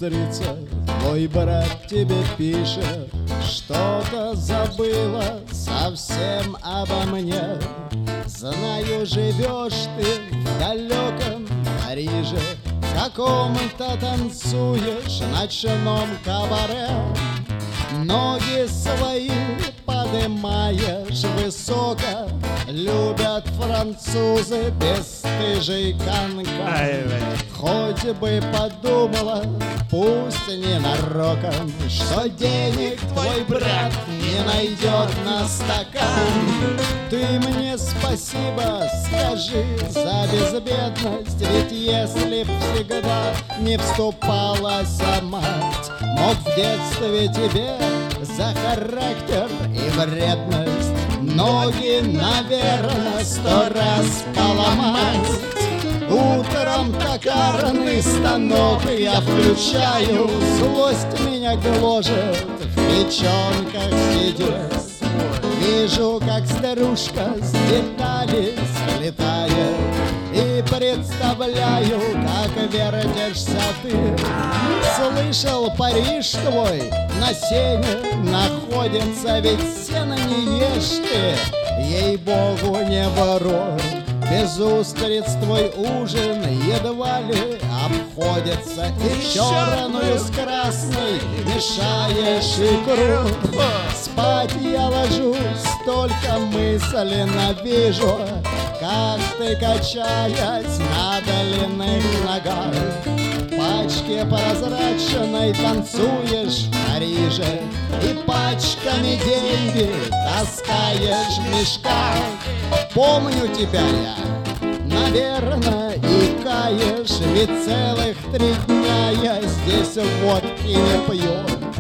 устрица, твой брат тебе пишет, что-то забыла совсем обо мне. Знаю, живешь ты в далеком Париже, в каком-то танцуешь ночном кабаре. Ноги свои подымаешь высоко, любят французы бесстыжий канкан. Хоть бы подумала, пусть ненароком, что денег твой брат не найдет на стакан. Ты мне спасибо скажи за безбедность, ведь если б всегда не вступалась мать, мог в детстве тебе за характер и вредность ноги, наверное, 100 раз поломать. Утром токарный станок я включаю, злость меня гложет, в печенках сидит. Вижу, как старушка с детали слетает, и представляю, как вертишься ты. Слышал, Париж твой на сене находится, ведь сено не ешь ты, ей-богу, не ворой. Без устриц твой ужин едва ли обходится, и черную с красной мешаешь икру. Спать я ложусь, столько мысленно вижу, как ты, качаясь на длинных ногах, в пачке прозрачной танцуешь в Париже, и пачками деньги таскаешь в мешках. Помню тебя я, наверное, и каешь, ведь целых 3 дня я здесь водки не пью.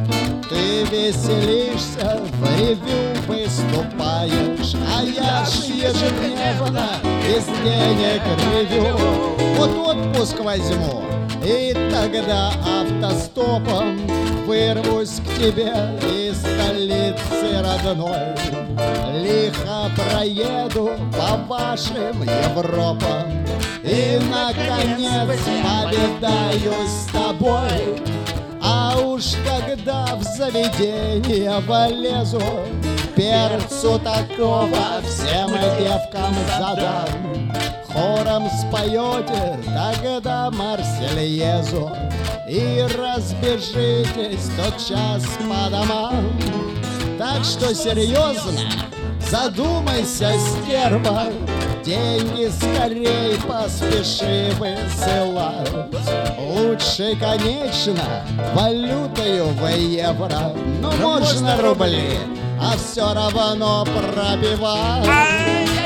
Ты веселишься, в ревю выступаешь, а я ж ежедневно без денег ревю. Вот отпуск возьму, и тогда автостопом вырвусь к тебе из столицы родной. Лихо проеду по вашим Европам и, наконец, повидаюсь с тобой. А уж когда в заведение влезу, перцу такого всем девкам задам. Хором споете тогда Марсельезу и разбежитесь тотчас по домам. Так что серьезно задумайся, стерва, деньги скорей поспеши высылать. Лучше, конечно, валютою в евро, но можно рубли, а все равно пробивать.